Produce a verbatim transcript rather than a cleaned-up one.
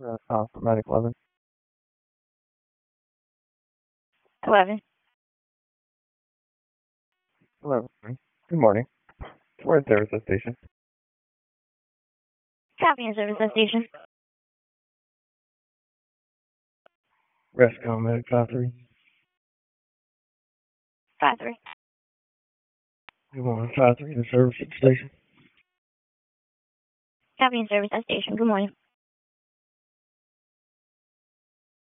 Uh, uh, Medic eleven. eleven. eleven. Good morning. Where's the service station? Copy and service station. Rescom Medic five three. five three. Good morning, five three, the service station. Copy and service station. Good morning.